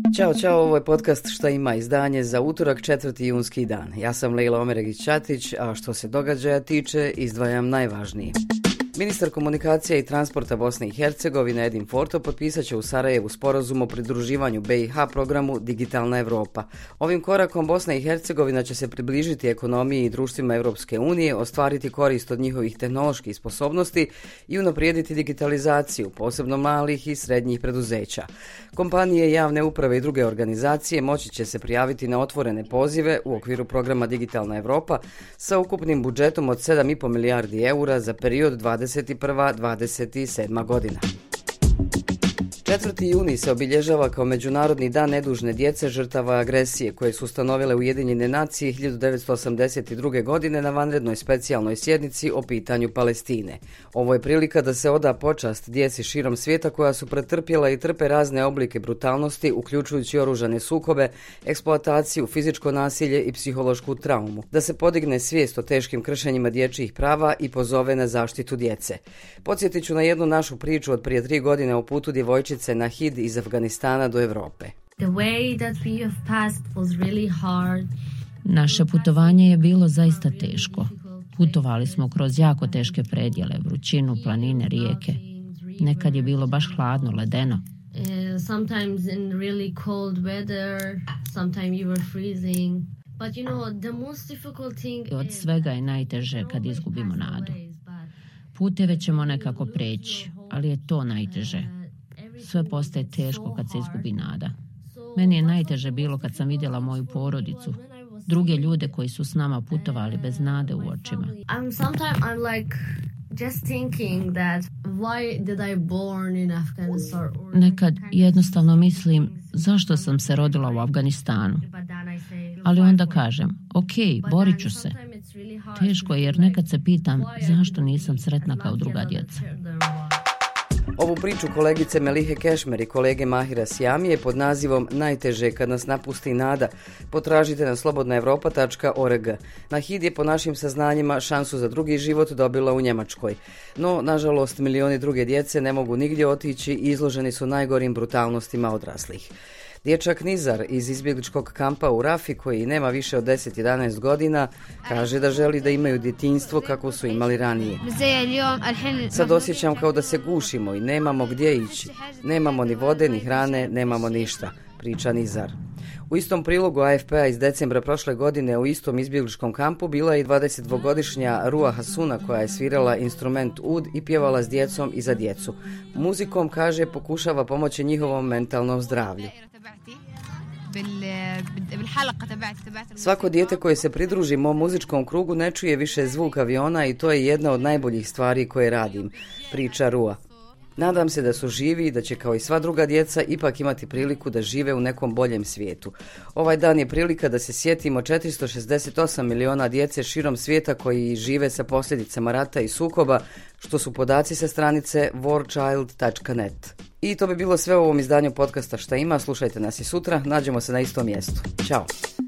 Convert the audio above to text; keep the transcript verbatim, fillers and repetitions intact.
Ćao, čao, ovo je podcast Šta ima, izdanje za utorak četvrti junski dan. Ja sam Lejla Omeregić-Ćatić, a što se događaja tiče, izdvajam najvažnije. Ministar komunikacija i transporta Bosne i Hercegovine Edin Forto potpisat će u Sarajevu sporazum o pridruživanju B i H programu Digitalna Evropa. Ovim korakom Bosna i Hercegovina će se približiti ekonomiji i društvima Europske unije, ostvariti korist od njihovih tehnoloških sposobnosti i unaprijediti digitalizaciju, posebno malih i srednjih preduzeća. Kompanije, javne uprave i druge organizacije moći će se prijaviti na otvorene pozive u okviru programa Digitalna Evropa sa ukupnim budžetom od sedam i po milijardi eura za period dvadeset prva do dvadeset sedma godina. četvrti juni se obilježava kao Međunarodni dan nedužne djece žrtava agresije koje su ustanovile Ujedinjene nacije hiljadu devetsto osamdeset druge. godine na vanrednoj specijalnoj sjednici o pitanju Palestine. Ovo je prilika da se oda počast djeci širom svijeta koja su pretrpjela i trpe razne oblike brutalnosti, uključujući oružane sukobe, eksploataciju, fizičko nasilje i psihološku traumu. Da se podigne svijest o teškim kršenjima dječjih prava i pozove na zaštitu djece. Podsjetit ću na jednu našu priču od prije tri godine o putu djevojčice Nahid iz Afganistana do Europe. The way that we have passed was really hard. Naše putovanje je bilo zaista teško. Putovali smo kroz jako teške predjele, vrućinu, planine, rijeke. Nekad je bilo baš hladno, ledeno. Uh, sometimes in really cold weather, sometimes you were freezing. But you know, the most difficult thing Od svega je najteže kad izgubimo nadu. Puteve ćemo nekako preći, ali je to najteže. Sve postaje teško kad se izgubi nada. Meni je najteže bilo kad sam vidjela moju porodicu, druge ljude koji su s nama putovali bez nade u očima. I'm sometimes I'm like just thinking that why did I born in Afghanistan? Nekad jednostavno mislim zašto sam se rodila u Afganistanu. Ali onda kažem, ok, borit ću se. Teško je jer nekad se pitam zašto nisam sretna kao druga djeca. Ovu priču kolegice Melihe Kešmer i kolege Mahira Sjamije pod nazivom Najteže kad nas napusti nada potražite na slobodna evropa tačka org. Nahid je po našim saznanjima šansu za drugi život dobila u Njemačkoj. No, nažalost, milioni druge djece ne mogu nigdje otići i izloženi su najgorim brutalnostima odraslih. Dječak Nizar iz izbjegličkog kampa u Rafi, koji nema više od deset do jedanaest godina, kaže da želi da imaju djetinjstvo kako su imali ranije. Sad osjećam kao da se gušimo i nemamo gdje ići. Nemamo ni vode, ni hrane, nemamo ništa, priča Nizar. U istom prilogu A F P-a iz decembra prošle godine u istom izbjegličkom kampu bila je i dvadesetdvogodišnja Rua Hasuna koja je svirala instrument ud i pjevala s djecom i za djecu. Muzikom, kaže, pokušava pomoći njihovom mentalnom zdravlju. Svako dijete koje se pridruži mom muzičkom krugu ne čuje više zvuk aviona i to je jedna od najboljih stvari koje radim, priča Rua. Nadam se da su živi i da će kao i sva druga djeca ipak imati priliku da žive u nekom boljem svijetu. Ovaj dan je prilika da se sjetimo četiristo šezdeset osam miliona djece širom svijeta koji žive sa posljedicama rata i sukoba, što su podaci sa stranice war child tačka net. I to bi bilo sve u ovom izdanju podcasta Šta ima, slušajte nas i sutra, nađemo se na istom mjestu. Ćao!